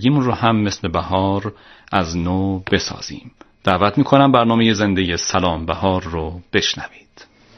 زندگیمون رو هم مثل بهار از نو بسازیم. دعوت میکنم برنامه زنده سلام بهار رو بشنوید.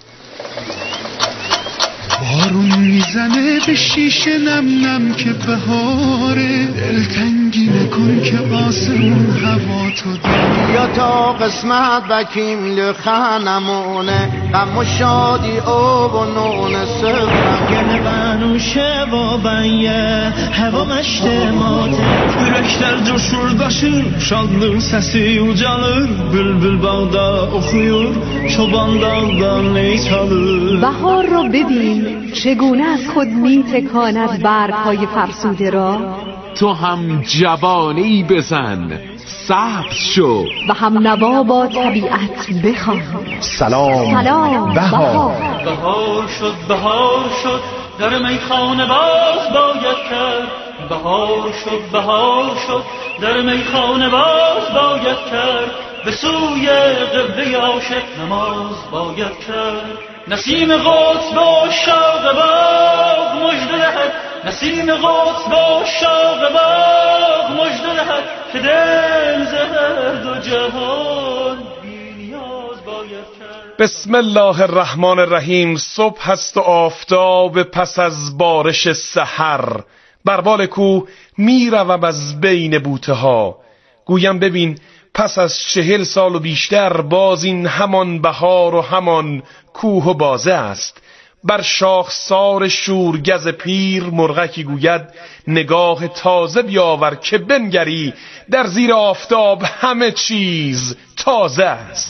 بارون میزنه به شیشه نم نم که بهاره، دلتنگی نکن که آسمون هوا تو داره. یا تا قسمت بکیم لخنمونه، غم و شادی آب و نون سفرم گل بنوشه و banye hava məştəmatı ürəklər coşur daşır, şadlıq səsi ucalır, bülbül bağda oxuyur, çoban dağdan ney çalır. بهار را ببین چگونه از خود می تکاند برگ‌های فرسوده را. تو هم جوانی بزن سبز شو و هم نوا با طبیعت بخوان. سلام بهار. بهار شد در میخانه باز باید کرد. بهار شد در میخانه باز باید کرد. به سوی قبله عاشق نماز باید کرد. نسیم قدس با شاق باغ مژده دهد، نسیم قدس با شاق باغ مژده دهد که دل زهر دو جهان بی‌نیاز باید کرد. بسم الله الرحمن الرحیم. صبح هست و آفتاب پس از بارش سحر، بر بال کوه میروم از بین بوته ها. گویم ببین پس از 40 سال و بیشتر باز این همان بهار و همان کوه و بازه است. بر شاخسار شورگز پیر مرغکی گوید نگاه تازه بیاور که بنگری، در زیر آفتاب همه چیز تازه است.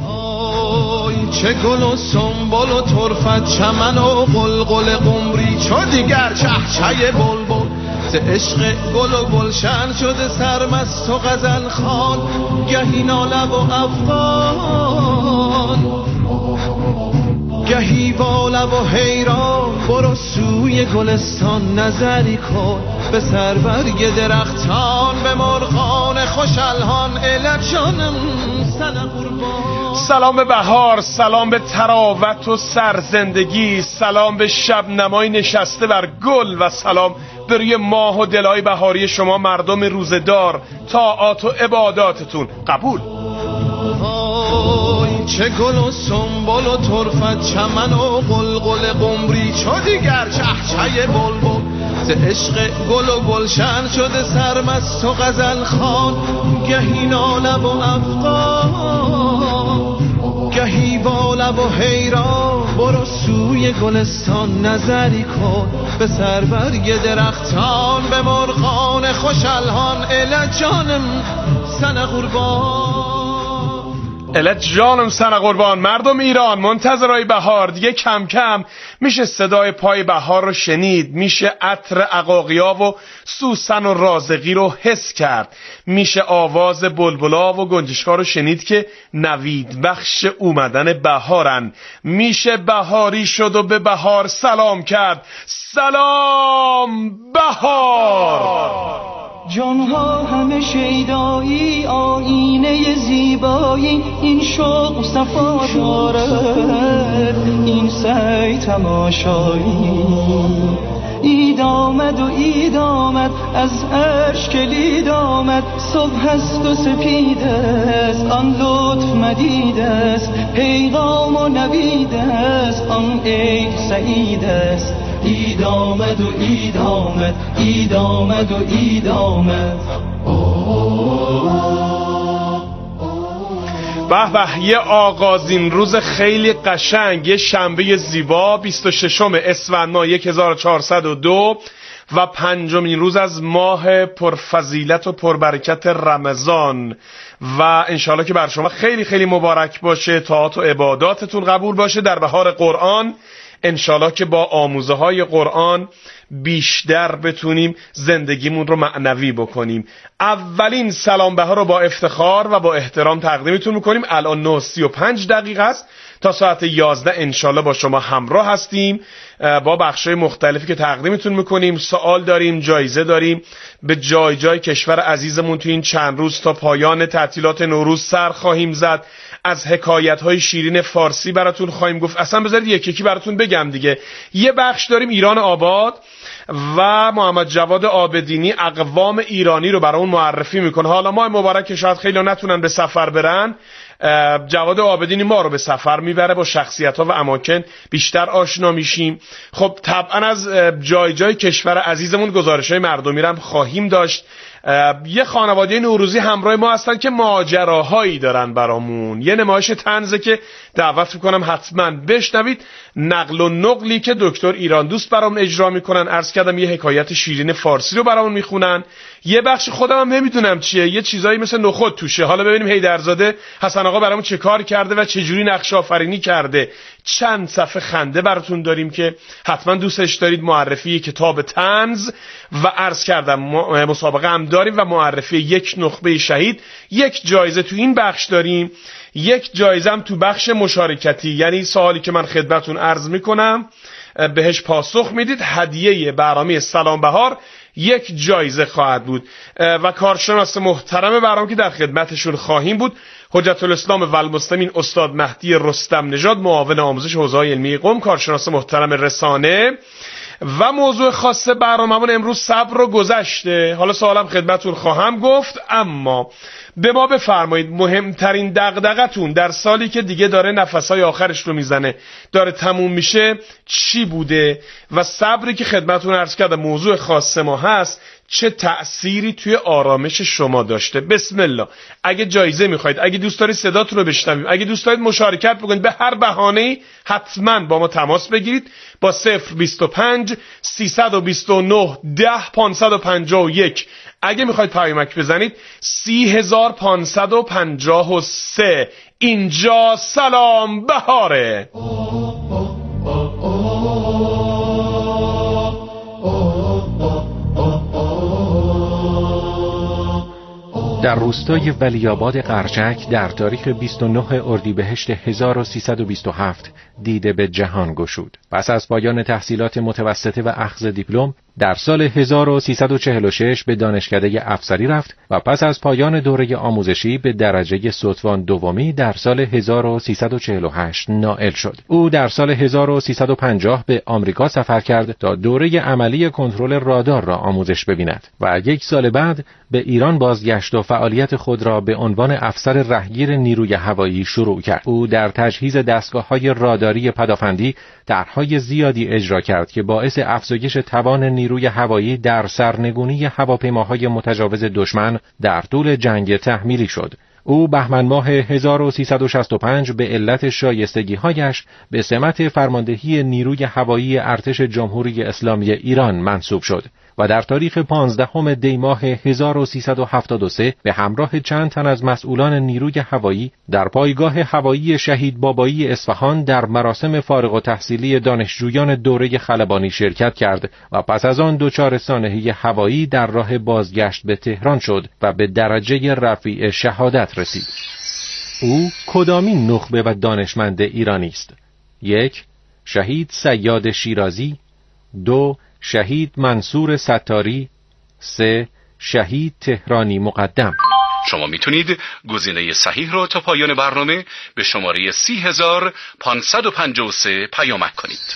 چه گل و سنبل و طرفت، چمن و قلقل قمری، چو دیگر چهچه بلبل ز عشق گل و گلشن شده سرمست و غزل خوان، گهی ناله و افغان گهی با لب و حیران. برو سوی گلستان نظری کن، به سربرگ درختان، به مرغان خوش الحان، الت جانم سن قربان. سلام به بهار، سلام به تراوت و سرزندگی، سلام به شب نمای نشسته بر گل و سلام به روی ماه و دلای بهاری شما مردم روزدار. طاعات و عباداتتون قبول. چه گل و سنبل و طرفت، چمن و قلقل قمری، چو دیگر چهچه بلبل ز عشق گل و گلشن شده سرمست و غزل خوان، گهی ناله و افغان گهی با لب و حیران. برو سوی گلستان نظری کن، به سربرگ درختان، به مرغان خوش الحان، الت جانم سن قربان. الت جانم سن قربان. مردم ایران منتظرای بهار، دیگه کم کم میشه صدای پای بهار رو شنید، میشه عطر عقاقیا و سوسن و رازقی رو حس کرد، میشه آواز بلبلا و گنجشکا رو شنید که نوید بخش اومدن بهارن، میشه بهاری شد و به بهار سلام کرد. سلام بهار. جانها همه شیدایی، آینه زیبایی، این شوق صفا دارد، این سعی تماشایی. اید آمد و اید آمد، از عرش کلید آمد، صبح است و سپید است، آن لطف مدید است، پیغام و نوید است، آن عید سعید است. اید آمد و اید آمد، اید آمد و اید آمد. به به، یه آغازین روز خیلی قشنگ، یه شنبه زیبا، 26 اسفند ماه 1402 و 5مین روز از ماه پرفضیلت و پربرکت رمضان و انشالله که بر شما خیلی خیلی مبارک باشه، طاعات و عباداتتون قبول باشه در بهار قرآن. انشالله که با آموزه های قرآن بیشتر بتونیم زندگیمون رو معنوی بکنیم. اولین سلام بهار رو با افتخار و با احترام تقدیمتون میکنیم. الان 9:35 است. تا ساعت 11 انشالله با شما همراه هستیم با بخشای مختلفی که تقدیمتون میکنیم. سوال داریم، جایزه داریم، به جای جای کشور عزیزمون تو این چند روز تا پایان تعطیلات نوروز سر خواهیم زد. از حکایت‌های شیرین فارسی براتون خواهیم گفت. اصلا بذارید یکی براتون بگم دیگه. یه بخش داریم ایران آباد و محمد جواد عابدینی اقوام ایرانی رو برای اون معرفی میکنه. حالا ماه مبارک شاید خیلی نتونن به سفر برن، جواد عابدینی ما رو به سفر میبره، با شخصیت‌ها و اماکن بیشتر آشنا میشیم. خب طبعا از جای جای کشور عزیزمون گزارش‌های مردمی رو هم خواهیم داشت. یه خانواده نوروزی همراه ما هستن که ماجراهایی دارن برامون. یه نمایش طنزه که دعوت میکنم حتما بشنوید، نقل و نقلی که دکتر ایران دوست برامون اجرا میکنن. عرض کردم یه حکایت شیرین فارسی رو برامون میخونن. یه بخش خودم هم نمیدونم چیه، یه چیزایی مثل نخود توشه. حالا ببینیم حیدرزاده حسن آقا برامون چه کار کرده و چه جوری نقش آفرینی کرده. چند صفحه خنده براتون داریم که حتما دوستش دارید. معرفی کتاب طنز و عرض کردم مسابقه هم داریم و معرفی یک نخبه شهید. یک جایزه تو این بخش داریم، یک جایزه هم تو بخش مشارکتی، یعنی سوالی که من خدمتون عرض میکنم بهش پاسخ میدید. هدیه برنامه سلام بهار یک جایزه خواهد بود و کارشناس محترم برنامه که در خدمتشون خواهیم بود حجت الاسلام و المسلمین استاد مهدی رستم نژاد، معاون آموزش حوزه‌های علمی قم، کارشناس محترم رسانه. و موضوع خاص برنامه‌مون امروز صبر و گذشته. حالا سوالم خدمتتون خواهم گفت، اما به ما بفرمایید مهمترین دغدغتون در سالی که دیگه داره نفسهای آخرش رو میزنه، داره تموم میشه، چی بوده؟ و صبری که خدمتتون عرض کردم موضوع خاص ما هست، چه تأثیری توی آرامش شما داشته؟ بسم الله. اگه جایزه میخواید، اگه دوست دارید صداتون رو بشنویم، اگه دوست دارید مشارکت بکنید به هر بهانه‌ای، حتما با ما تماس بگیرید با 025 329 10 551. اگه میخواید پیامک بزنید 30553. اینجا سلام بهاره. در روستای ولی‌آباد قرچک در تاریخ 29 اردیبهشت 1327 دیده به جهان گشود. پس از پایان تحصیلات متوسطه و اخذ دیپلم در سال 1346 به دانشکده افسری رفت و پس از پایان دوره آموزشی به درجه ستوان دومی در سال 1348 نائل شد. او در سال 1350 به آمریکا سفر کرد تا دوره عملی کنترل رادار را آموزش ببیند و یک سال بعد به ایران بازگشت و فعالیت خود را به عنوان افسر رهگیر نیروی هوایی شروع کرد. او در تجهیز دستگاه‌های راداری پدافندی طرح‌های زیادی اجرا کرد که باعث افزایش توان نیروی هوایی در سرنگونی هواپیماهای متجاوز دشمن در طول جنگ تحمیلی شد. او بهمن ماه 1365 به علت شایستگی‌هایش به سمت فرماندهی نیروی هوایی ارتش جمهوری اسلامی ایران منصوب شد و در تاریخ 15 دی ماه 1373 به همراه چند تن از مسئولان نیروی هوایی در پایگاه هوایی شهید بابایی اصفهان در مراسم فارغ التحصیلی دانشجویان دوره خلبانی شرکت کرد و پس از آن دچار سانحه هوایی در راه بازگشت به تهران شد و به درجه رفیع شهادت رسید. او کدامین نخبه و دانشمند ایرانی است؟ 1. شهید صیاد شیرازی. 2. شهید منصور ستاری. 3. شهید تهرانی مقدم. شما میتونید گزینه صحیح رو تا پایان برنامه به شماره 30553 پیامک کنید.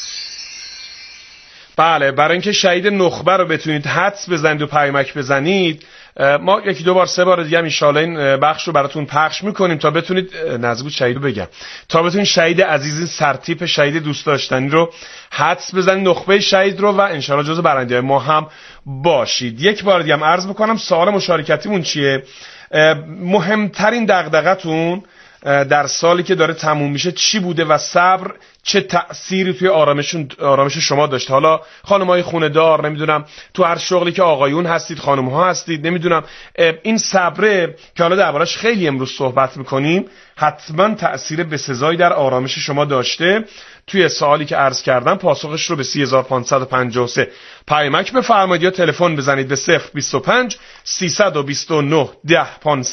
بله، برای اینکه شهید نخبه رو بتونید حدس بزنید و پیامک بزنید، ما یکی دو بار سه بار دیگه ان شاءالله این بخش رو براتون پخش میکنیم تا بتونید نزدیک شهید رو بگم، تا بتونید شهید عزیز سرتیپ شهید دوست داشتنی رو حدس بزنید، نخبه شهید رو، و ان شاءالله جزو برنده ما هم باشید. یک بار دیگه هم عرض میکنم سوال مشارکتیمون چیه؟ مهمترین دغدغتون در سالی که داره تموم میشه چی بوده و صبر چه تأثیری توی آرامش شما داشته؟ حالا خانم‌های خونه دار، نمیدونم تو هر شغلی که آقایون هستید، خانم‌ها هستید، نمیدونم این صبره که حالا دربارش خیلی امروز صحبت میکنیم حتما تأثیر بسزایی در آرامش شما داشته. توی سوالی که عرض کردم پاسخش رو به 30553 پیامک بفرمایید یا تلفن بزنید به 025 329 10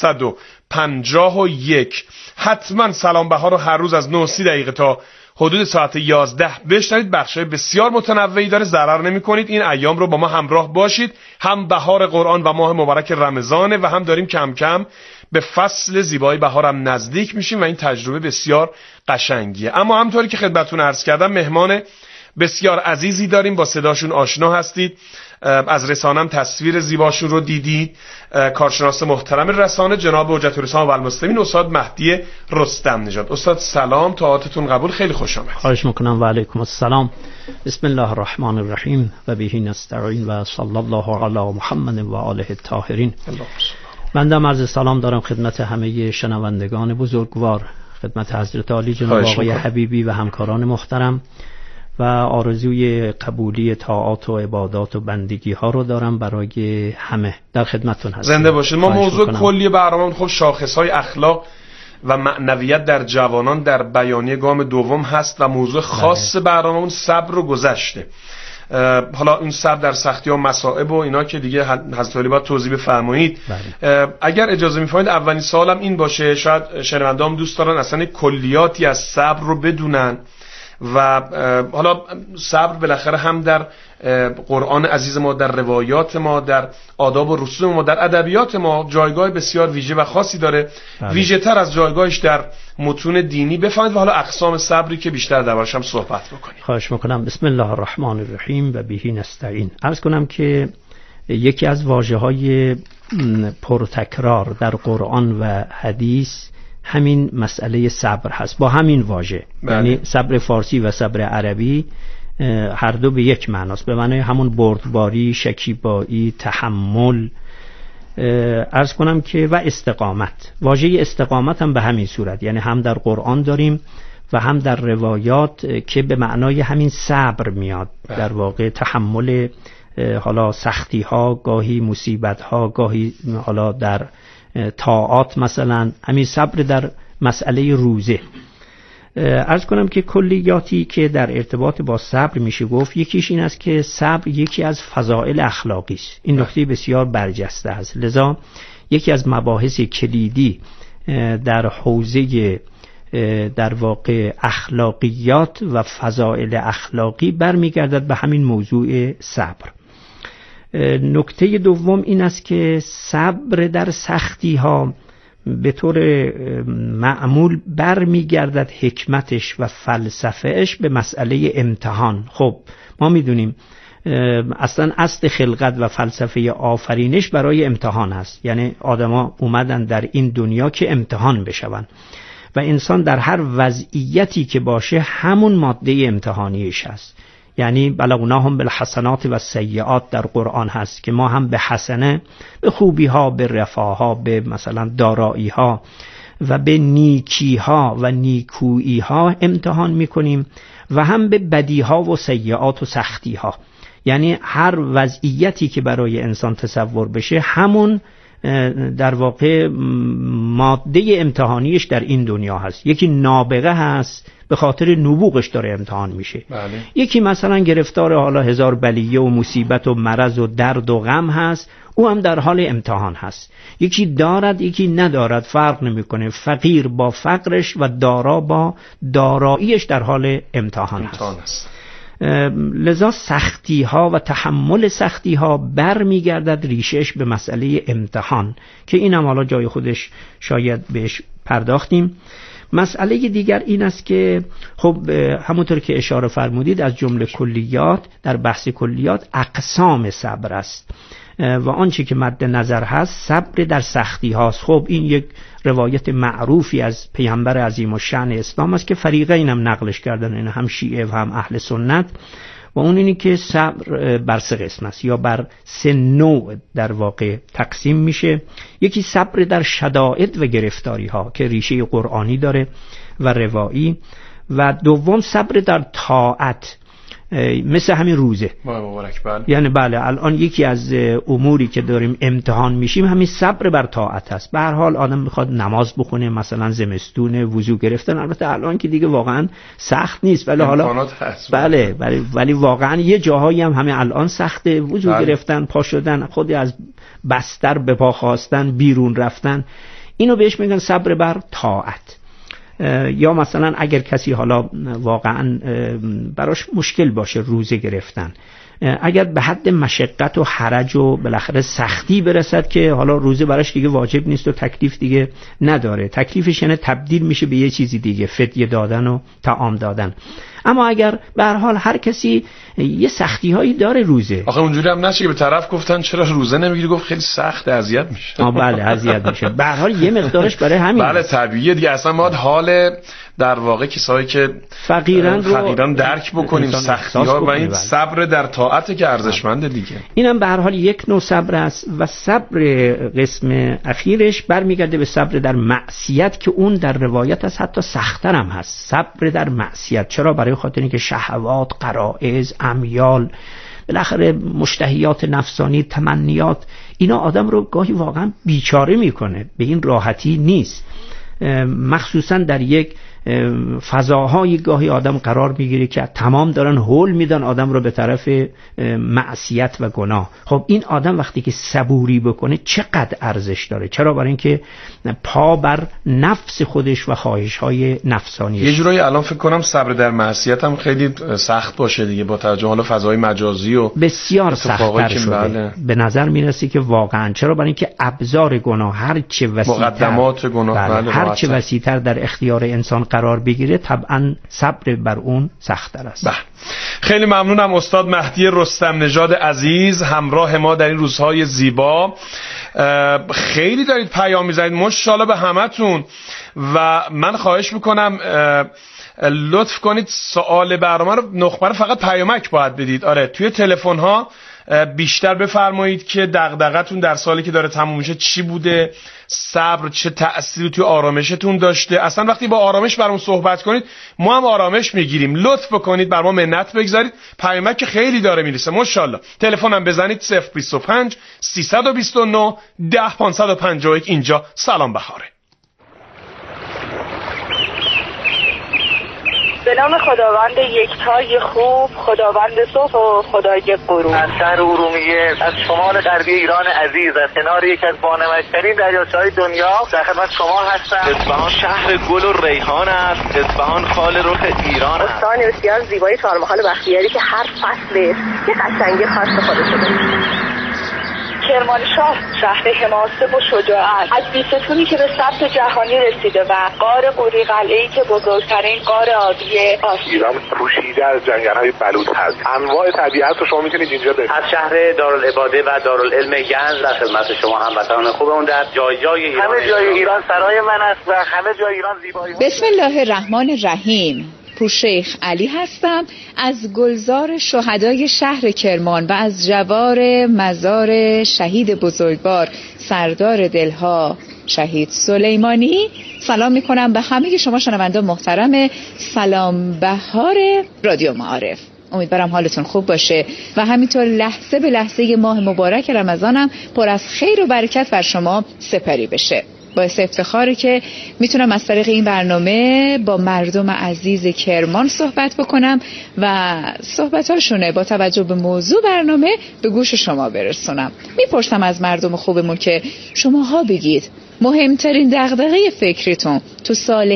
551. حتما سلام بهار رو هر روز از 9:30 تا حدود ساعت 11 بشنوید. بخشای بسیار متنوعی داره، ضرر نمی کنید. این ایام رو با ما همراه باشید. هم بهار قرآن و ماه مبارک رمضانه و هم داریم کم کم به فصل زیبای بهار هم نزدیک میشیم و این تجربه بسیار قشنگیه. اما همونطوری که خدمتتون عرض کردم مهمان بسیار عزیزی داریم، با صداشون آشنا هستید، از رسانم تصویر زیباشون رو دیدید. کارشناس محترم رسانه جناب حجت الاسلام و المسلمین استاد مهدی رستم نژاد. استاد سلام، طاعتتون قبول، خیلی خوش آمد. خواهش میکنم و علیکم السلام. بسم الله الرحمن الرحیم و به نستعین و صلی الله علی محمد و آله الطاهرین. من دم عرض سلام دارم خدمت همه شنوندگان بزرگوار، خدمت حضرت عالی جناب آقای حبیبی و همکاران محترم و آرزوی قبولی طاعات و عبادات و بندگی ها رو دارم برای همه. در خدمتتون هستم. زنده باشید. ما موضوع کلی برنامه خب شاخص‌های اخلاق و معنویت در جوانان در بیانیه گام دوم هست و موضوع خاص برنامه‌مون صبر و گذشته. حالا این صبر در سختی ها مصائب و اینا که دیگه حضرت علی باید توضیح بفرمایید. اگر اجازه می‌فرمایید اولین سوالم این باشه، شاید شنونده‌ام دوست دارن اصلا کلیاتی از صبر رو بدونن و حالا صبر بالاخره هم در قرآن عزیز ما، در روایات ما، در آداب و رسوم ما، در ادبیات ما جایگاه بسیار ویژه و خاصی داره، ویژه تر از جایگاهش در متون دینی. بفهمید و حالا اقسام صبری که بیشتر دربارش هم صحبت بکنیم. خواهش میکنم. بسم الله الرحمن الرحیم و به نستعین. عرض کنم که یکی از واژه‌های پرتکرار در قرآن و حدیث همین مسئله صبر هست، با همین واژه. یعنی صبر فارسی و صبر عربی هر دو به یک معناست، به معنای همون بردباری، شکیبایی، تحمل. عرض کنم که و استقامت. واژه استقامت هم به همین صورت، یعنی هم در قرآن داریم و هم در روایات که به معنای همین صبر میاد. در واقع تحمل حالا سختی ها، گاهی مصیبت ها، گاهی حالا در طاعات، مثلا همین صبر در مسئله روزه. عرض کنم که کلیاتی که در ارتباط با صبر میشه گفت، یکیش این است که صبر یکی از فضائل اخلاقی است. این نکته بسیار برجسته است. لذا یکی از مباحث کلیدی در حوزه در واقع اخلاقیات و فضائل اخلاقی برمیگردد به همین موضوع صبر. نکته دوم این است که صبر در سختی ها به طور معمول برمیگردد حکمتش و فلسفهش به مسئله امتحان. خب ما میدونیم اصلا اصل خلقت و فلسفه آفرینش برای امتحان است، یعنی آدما اومدن در این دنیا که امتحان بشون و انسان در هر وضعیتی که باشه همون ماده امتحانیش هست. یعنی بلوناهم بالحسنات و سیئات در قرآن هست که ما هم به حسنه، به خوبی ها، به رفاه ها، به مثلا دارایی ها و به نیکی ها و نیکویی ها امتحان میکنیم و هم به بدی ها و سیئات و سختی ها. یعنی هر وضعیتی که برای انسان تصور بشه همون در واقع ماده امتحانیش در این دنیا هست. یکی نابغه هست به خاطر نبوغش داره امتحان میشه. یکی مثلا گرفتار حالا هزار بلیه و مصیبت و مرض و درد و غم هست، او هم در حال امتحان هست. یکی دارد یکی ندارد، فرق نمیکنه. فقیر با فقرش و دارا با داراییش در حال امتحان هست. لذا سختی ها و تحمل سختی ها برمیگردد ریشش به مسئله امتحان که اینم حالا جای خودش شاید بهش پرداختیم. مسئله دیگر این است که خب همونطور که اشاره فرمودید از جمله کلیات، در بحث کلیات اقسام صبر است و آنچه که مد نظر هست صبر در سختی هاست. خب این یک روایت معروفی از پیامبر عظیم الشأن اسلام است که فریقین هم نقلش کردن، این هم شیعه و هم اهل سنت، و اون اینی که صبر بر سه قسم است یا بر سه نوع در واقع تقسیم میشه. یکی صبر در شدائد و گرفتاری ها که ریشه قرآنی داره و روایی، و دوم صبر در طاعت مثل همین روزه. یعنی بله الان یکی از اموری که داریم امتحان میشیم همین صبر بر طاعت است. به هر حال آدم میخواد نماز بخونه، مثلا زمستون، وضو گرفتن، البته الان که دیگه واقعا سخت نیست، ولی حالا بله ولی واقعا یه جاهایی هم همین الان سخته، وضو گرفتن، پا شدن، خود از بستر به پا خواستن، بیرون رفتن، اینو بهش میگن صبر بر طاعت. یا مثلا اگر کسی حالا واقعا براش مشکل باشه روزه گرفتن، اگر به حد مشقت و حرج و بالاخره سختی برسد که حالا روزه براش دیگه واجب نیست و تکلیف دیگه نداره، تکلیفش یعنی تبدیل میشه به یه چیزی دیگه، فدیه دادن و طعام دادن. اما اگر به هر حال هر کسی یه سختی هایی داره روزه. آخه اونجوری هم نشه که به طرف گفتن چرا روزه نمیگیری، گفت خیلی سخت، اذیت میشه. بله اذیت میشه. به هر حال یه مقدارش برای همین. بله طبیعیه دیگه. اصلا ما حال در واقع کسایی که فقیران درک بکنیم سختی‌ها و این صبر در طاعت که ارزشمنده دیگه. اینم به هر حال یک نوع صبر است و صبر قسم اخیرش برمیگرده به صبر در معصیت که اون در روایت از حتی سخت‌تر هم هست. صبر در معصیت. چرا؟ برای خاطر اینکه شهوات، غرایز، امیال، بالاخره مشتهیات نفسانی، تمنیات، اینا آدم رو گاهی واقعا بیچاره میکنه. به این راحتی نیست. مخصوصا در یک فضاهای گاهی آدم قرار میگیره که تمام دارن هول میدن آدم رو به طرف معصیت و گناه. خب این آدم وقتی که صبوری بکنه چقدر ارزش داره. چرا؟ برای اینکه پا بر نفس خودش و خواهش‌های نفسانیش. یه جورایی الان فکر کنم صبر در معصیت هم خیلی سخت باشه دیگه، با توجه حالا فضای مجازی و بسیار سخت‌تر شده. بله. به نظر میرسه که واقعا. چرا؟ برای اینکه ابزار گناه هر چه وسیع‌تر، مقدمات گناه بله. هر چه وسیع‌تر در اختیار انسان قرار بگیره طبعا صبر بر اون سخت‌تر است. بله. خیلی ممنونم استاد مهدی رستم نژاد عزیز، همراه ما در این روزهای زیبا. خیلی دارید پیام می‌زنید، ماشاءالله به همتون. و من خواهش میکنم لطف کنید سوال برنامه رو نخبه فقط پیامک باید بدید. آره توی تلفن ها بیشتر بفرمایید که دغدغتون در سالی که داره تموم میشه چی بوده، صبر چه تأثیری توی آرامشتون داشته. اصلا وقتی با آرامش برامون صحبت کنید ما هم آرامش میگیریم. لطف بکنید بر ما منت بگذارید. پیامک که خیلی داره میرسه ماشاءالله. تلفنم بزنید 025 329 10551. اینجا سلام بهاره. به نام خداوند یکتای خوب، خداوند صبح و خدای غروب. از شهر ارومیه، از شمال غربی ایران عزیز، از کنار یک از بانمک‌ترین دریاچه‌های دنیا در خدمت شما هستم. اصفهان شهر گل و ریحان است. اصفهان خال رخ ایران است. استان بسیار زیبای چهارمحال بختیاری که هر فصلش یه قشنگی خاص خودش داره. کرمانشاه شهر حماسه و شجاعت، از بیستونی که به ثبت جهانی رسیده و غار قوری قلعه‌ای که بزرگترین غار آبی آسیا. ایران پوشیده از جنگل‌های بلوط هست. انواع طبیعت رو شما می‌تونید اینجا ببینید. از شهر دارالعباده و دارالعلم گنج در خدمت شما هموطنان خوبمون در جای جای ایران. همه جای ایران سرای من است و همه جای ایران زیبایی. بسم الله الرحمن الرحیم. پورشیخ علی هستم از گلزار شهدای شهر کرمان و از جوار مزار شهید بزرگوار سردار دلها شهید سلیمانی سلام میکنم به همه شما شنوندگان محترم سلام بهار رادیو معارف. امیدوارم حالتون خوب باشه و همینطور لحظه به لحظه ماه مبارک رمضانم پر از خیر و برکت بر شما سپری بشه. باعث افتخاره که میتونم از طریق این برنامه با مردم عزیز کرمان صحبت بکنم و صحبتاشونه با توجه به موضوع برنامه به گوش شما برسونم. میپرسم از مردم خوبمون که شماها بگید مهمترین دغدغه فکریتون تو سال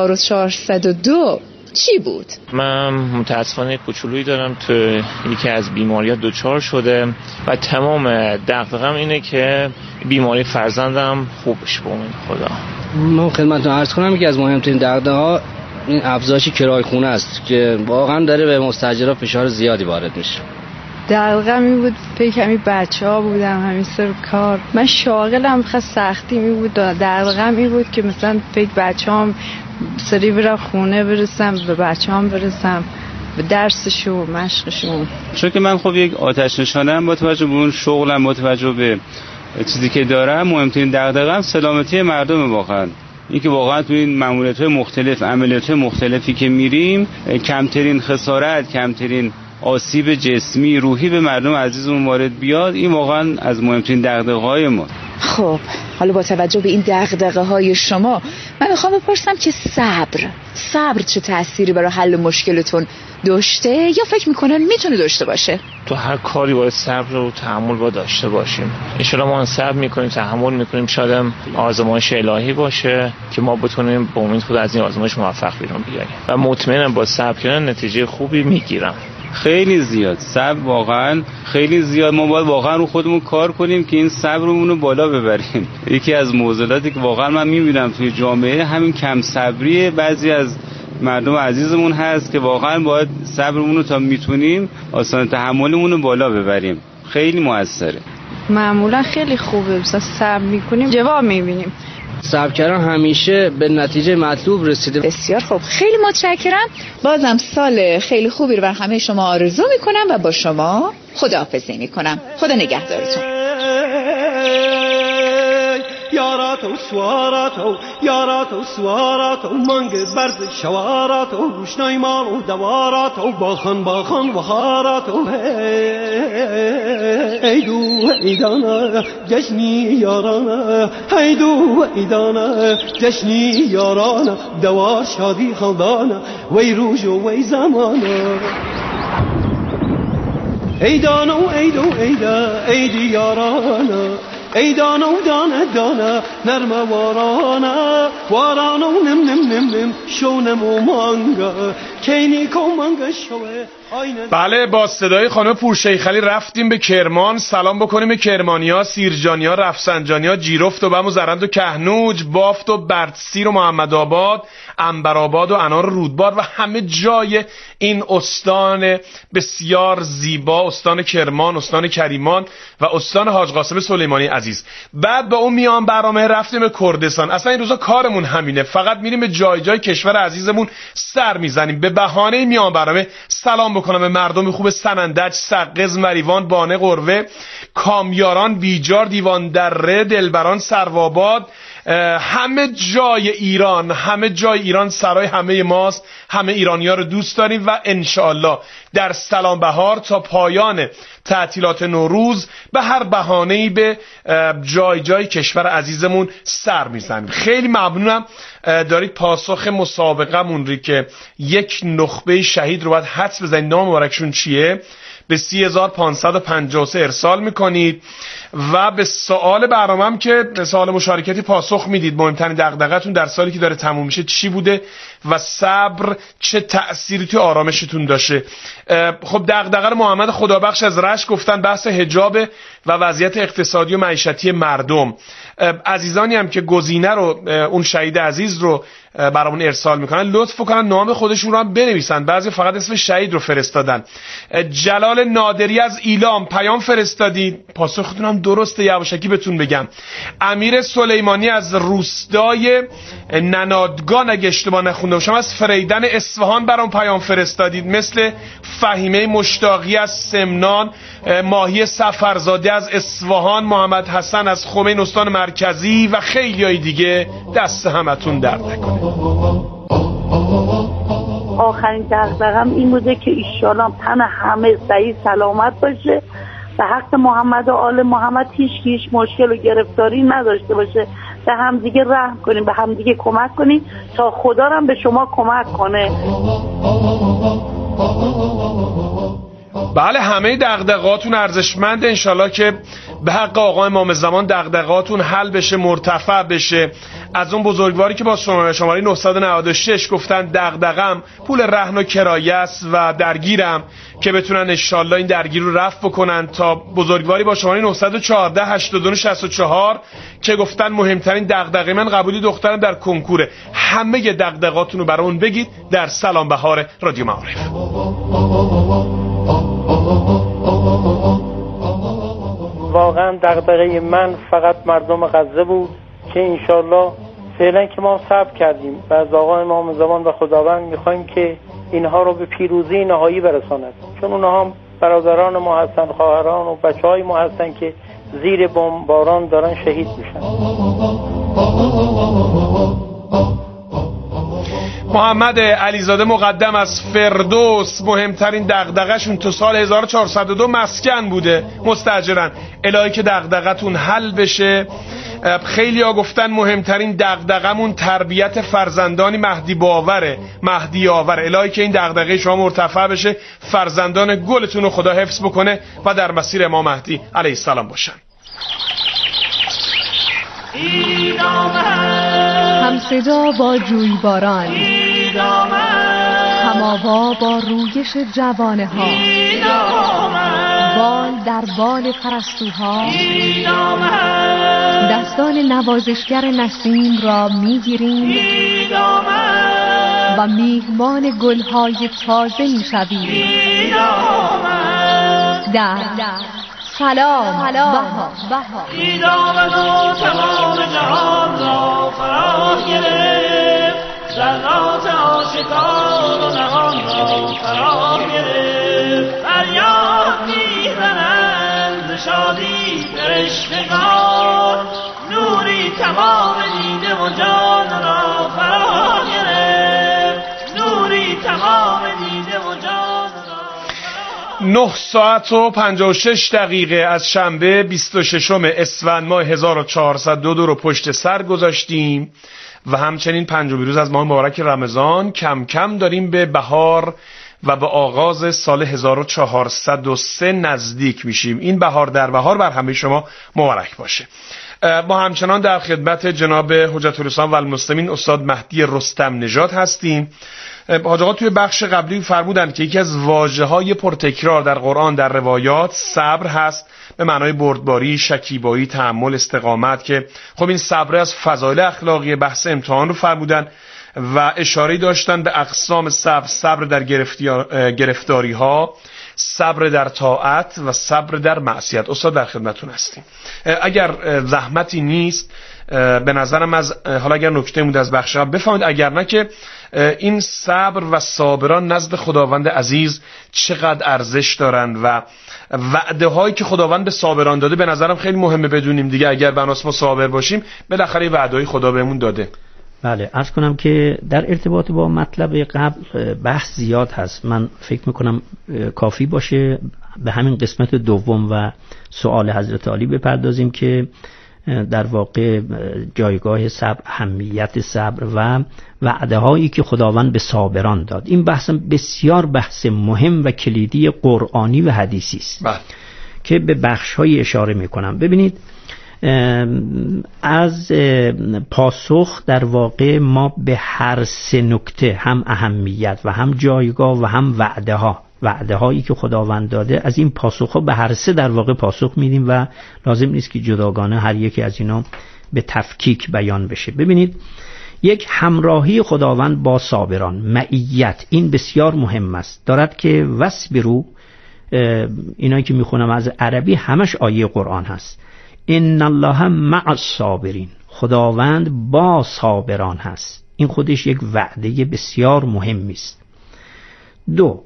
1402 چی بود؟ من متاسفانه کوچولویی دارم تو یکی از بیماری‌ها دچار شده و تمام دغدغه‌م اینه که بیماری فرزندم خوب بشه به امید خدا. من خدمتتون عرض کنم که از مهمترین دغدغه‌ها این افزایش کرایه خونه است که واقعا داره به مستاجرها فشار زیادی وارد میشه. دغدغه‌م این بود فکر همین بچه‌ها بودم همین سر کار من شاغلم خیلی سختی می بود. دغدغه‌م این بود که مثلا فکر بچه‌ام سری برم خونه برسم به بچه‌ام برسم به درسشون و مشقشون. چون که من خب یک آتش نشانم با توجه به اون شغلم با توجه به چیزی که دارم مهمترین دغدغه‌ام سلامتی مردم واقعا. این که واقعا تو این ماموریت‌های مختلف عملیات‌های مختلفی که میریم کمترین خسارت کمترین آسیب جسمی روحی به مردم عزیزمون وارد بیاد. این واقعا از مهمترین دغدغه‌های ما. خب حالا با توجه به این دغدغه‌های شما من میخوام بپرسم که صبر چه تأثیری برای حل مشکلتون داشته یا فکر میکنن میتونه داشته باشه؟ تو هر کاری باید صبر و تحمل باید داشته باشیم. انشالله ما صبر میکنیم تحمل میکنیم شاید آزمایش الهی باشه که ما بتونیم به امید خدا از این آزمایش موفق بیرون بیاییم و مطمئنم با صبر کردن نتیجه خوبی میگیرم. خیلی زیاد صبر واقعا خیلی زیاد. ما باید واقعا رو خودمون کار کنیم که این صبرمون رو بالا ببریم. یکی از معضلاتی که واقعا من میبینم توی جامعه همین کم صبریه. بعضی از مردم عزیزمون هست که واقعا باید صبرمون رو تا میتونیم آسان تحملمون رو بالا ببریم. خیلی موثره. معمولا خیلی خوبه، مثلا صبر میکنیم جواب میبینیم. صبر کردن همیشه به نتیجه مطلوب رسیده. بسیار خوب، خیلی متشکرم. بازم سال خیلی خوبی رو بر همه شما آرزو میکنم و با شما خداحافظی میکنم. خدا نگهدارتون. یاراتو سواراتو یاراتو سواراتو منگ برد شواراتو روشنای مالو دواراتو باخن باخن وحاراتو هیدو ایدانا جشنی یارانا هیدو ایدانا جشنی یارانا دوار شادی خلدانا وی روز و وی زمانا ایدانو ایدو ایدا ایدی یارانا ای دانو دانه دانه نرم وارانه وارانو نم نم نم نم شونم و مانگا کینی کو مانگا شوه. بله، با صدای خانم پورشیخلی رفتیم به کرمان. سلام بکنیم به کرمانیا، سیرجانیا، رفسنجانیا، جیرفت و بم و زرند و کهنوج، بافت و بردسیر و محمدآباد، عنبرآباد و انار رودبار و همه جای این استان بسیار زیبا، استان کرمان، استان کریمان و استان حاج قاسم سلیمانی عزیز. بعد با اون میان برنامه رفتیم به کردستان. اصلا این روزا کارمون همینه، فقط میریم به جای جای کشور عزیزمون سر میزنیم. به بهانه میان برنامه سلام بکنم به مردم خوب سنندج، سقز، مریوان، بانه، قروه، کامیاران، بیجار، دیوان دره، دلبران، سروآباد، همه جای ایران، همه جای ایران سرای همه ماست. همه ایرانی‌ها رو دوست داریم و انشالله در سلام بهار تا پایان تعطیلات نوروز به هر بهانه‌ای به جای جای کشور عزیزمون سر میزنیم. خیلی ممنونم دارید پاسخ مسابقه‌مون ری که یک نخبه شهید رو باید حدس بزنید نام مبارکشون چیه به 3553 ارسال میکنید و به سوال برنامه‌ام که سوال مشارکتی پاسخ میدید. مهمترین دغدغه‌تون در سالی که داره تموم میشه چی بوده و صبر چه تأثیری توی آرامشتون داشته. خب دغدغه رو محمد خدابخش از رشت گفتن بحث حجاب و وضعیت اقتصادی و معیشتی مردم. عزیزانی هم که گزینه رو اون شهید عزیز رو برامون ارسال میکنن لطف کنن نام خودشون رو هم بنویسن. بعضی فقط اسم شهید رو فرستادن. جلال نادری از ایلام پیام فرستادید، پاسختون هم درسته، یواشکی بهتون بگم. امیر سلیمانی از روستای ننادگان اگه اشتباه نخونده باشم از فریدن اصفهان برام پیام فرستادید، مثل فهیمه مشتاقی از سمنان، ماهی سفرزاده از اصفهان، محمد حسن از خمین استان مرکزی و خیلیای دیگه. دست همتون درد نکنه. آخرین دغدغه‌ام این بوده که ایشالا تن همه صحیح سلامت باشه، به حق محمد و آل محمد هیچ مشکل و گرفتاری نداشته باشه، به همدیگه رحم کنیم، به همدیگه کمک کنیم تا خدا هم به شما کمک کنه. بله، همه دغدغه‌هاتون ارزشمند، انشالله که به حق آقا امام زمان دغدغه‌هاتون حل بشه، مرتفع بشه. از اون بزرگواری که با شماره 996 گفتن دغدغه‌ام پول رهن و کرایه است و درگیرم، که بتونن انشالله این درگیر رو رفع بکنن، تا بزرگواری با شماره 914 8264 که گفتن مهمترین دغدغه من قبولی دخترم در کنکوره. همه دغدغه‌هاتون رو برای اون بگید در سلام بهار رادیو معارف. واقعا دغدغه من فقط مردم غزه بود که انشالله فعلا که ما صبر کردیم و از آقا امام زمان و خداوند میخوایم که اینها رو به پیروزی نهایی برساند، چون اونها هم برادران ما هستن، خواهران و بچهای ما هستن که زیر بمباران دارن شهید میشن. محمد علیزاده مقدم از فردوس مهمترین دغدغه‌شون تو سال 1402 مسکن بوده، مستاجرن. الهی که دغدغه‌تون حل بشه. خیلی ها گفتن مهمترین دغدغه‌مون تربیت فرزندانی مهدی باوره، مهدی آوره. الهی که این دغدغه شما مرتفع بشه، فرزندان گلتون رو خدا حفظ بکنه و در مسیر امام مهدی علیه السلام باشن. همصدا با جویباران، هماوا با رویش جوانه ها، بال در بال پرستوها، دستان نوازشگر نسیم را میگیریم و میهمان گلهای تازه میشوید. در سلام بهار. دید آمد و تمام جهان را فرا گرفت، ذرات آشکار و نهان را فرا گرفت. فریاد میزنند شادی فرشتگان، نوری تمام دیده و جان را فرا گرفت، نوری تمام دیده و جان را. 9 ساعت و 56 دقیقه از شنبه 26 اسفند ماه 1402 رو پشت سر گذاشتیم و همچنین پنجمین روز از ماه مبارک رمضان. کم کم داریم به بهار و به آغاز سال 1403 نزدیک میشیم. این بهار در بهار بر همه شما مبارک باشه. ما همچنان در خدمت جناب حجت الاسلام و المسلمین استاد مهدی رستم نژاد هستیم. حاج آقا توی بخش قبلی فرمودند که یکی از واژه‌های پرتکرار در قرآن در روایات صبر هست، به معنای بردباری، شکیبایی، تحمل، استقامت، که خب این صبر از فضایل اخلاقی بحث امتحان رو فرمودن و اشاره داشتن به اقسام صبر: صبر در گرفتاری ها، صبر در طاعت و صبر در معصیت. استاد در خدمتتون هستیم. اگر زحمتی نیست به نظرم از حالا اگر نکته مونده از بخش قبل بفهمید، اگر نه که این صبر و صابران نزد خداوند عزیز چقدر ارزش دارند و وعده هایی که خداوند به صابران داده به نظرم خیلی مهمه بدونیم دیگه. اگر بناس ما صابر باشیم بالاخره وعده های خدا بهمون داده. بله، عرض کنم که در ارتباط با مطلب قبل بحث زیاد هست. من فکر میکنم کافی باشه به همین قسمت دوم و سوال حضرت علی بپردازیم که در واقع جایگاه صبر، اهمیت صبر و وعده هایی که خداوند به صابران داد. این بحث بسیار بحث مهم و کلیدی قرآنی و حدیثی است که به بخش های اشاره میکنم. ببینید، از پاسخ در واقع ما به هر سه نکته، هم اهمیت و هم جایگاه و هم وعده هایی که خداوند داده، از این پاسخ ها به هر سه در واقع پاسخ میدیم و لازم نیست که جداگانه هر یکی از اینا به تفکیک بیان بشه. ببینید، یک همراهی خداوند با صابران، معیت، این بسیار مهم است. دارد که وصبروا، اینایی که میخونم از عربی همش آیه قرآن هست. ان الله مع الصابرین، خداوند با صابران هست. این خودش یک وعده بسیار مهمی است. 2،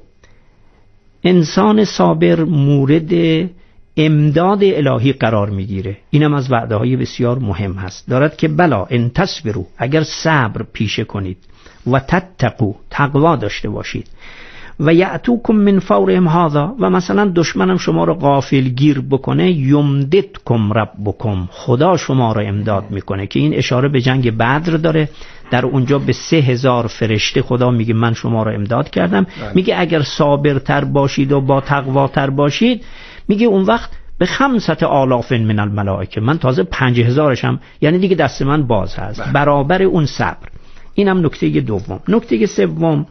انسان صابر مورد امداد الهی قرار میگیره. اینم از وعده های بسیار مهم هست. دارد که بلا ان تصبروا، اگر صبر پیشه کنید، و تتقوا، تقوا داشته باشید، و یأتوکم من فورهم هذا، و مثلا دشمنم شما رو غافلگیر بکنه، یمددکم ربکم، خدا شما رو امداد میکنه. که این اشاره به جنگ بدر داره. در اونجا به 3000 فرشته خدا میگه من شما رو امداد کردم. میگه اگر صابرتر باشید و با تقواتر باشید، میگه اون وقت به 5,000 من الملائکه، من تازه 5000شم، یعنی دیگه دست من باز هست برابر اون صبر. اینم نکته دوم. نکته سوم،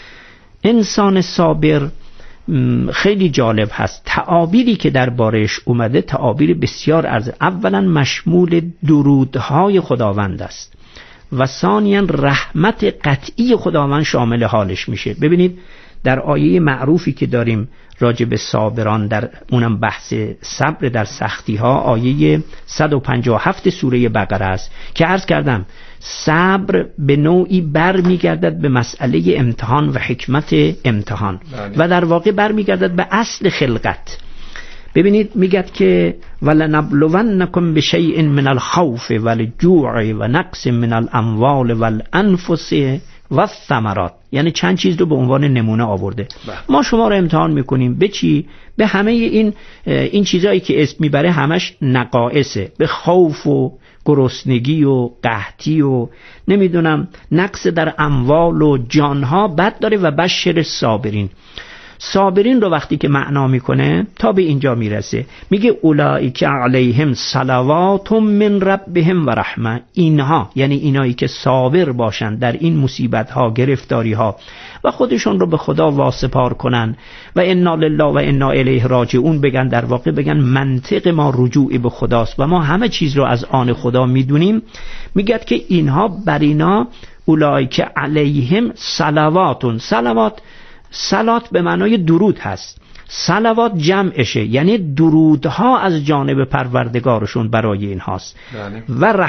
انسان صابر خیلی جالب هست. تعابیری که دربارش اومده تعابیر بسیار ارزش. اولا مشمول درودهای خداوند است و ثانیا رحمت قطعی خداوند شامل حالش میشه. ببینید، در آیه معروفی که داریم راجع به صابران، در اونم بحث صبر در سختی ها، آیه 157 سوره بقره است که عرض کردم صبر به نوعی بر میگردد به مسئله امتحان و حکمت امتحان و در واقع بر میگردد به اصل خلقت. ببینید، میگد که ولنبلونکم بشیء من الخوف والجوع و نقص من الاموال والانفس والثمرات، یعنی چند چیز رو به عنوان نمونه آورده. ما شما رو امتحان میکنیم به چی؟ به همه این چیزایی که اسم میبره همش نقائصه، به خوف و گرسنگی و قحطی و نمیدونم نقص در اموال و جانها بد داره. و بشر صابرین، صابرین رو وقتی که معنا میکنه تا به اینجا میرسه، میگه اولئک علیهم صلوات من ربهم و رحمه. اینها یعنی اینایی که صابر باشن در این مصیبت ها، گرفتاری ها و خودشون رو به خدا واسپار کنن و انا لله و انا الیه راجعون بگن، در واقع بگن منطق ما رجوع به خداست و ما همه چیز رو از آن خدا میدونیم. میگه که اینها بر اینا اولئک علیهم صلوات. صلات به معنای درود هست، صلوات جمعشه، یعنی درودها از جانب پروردگارشون برای اینهاست و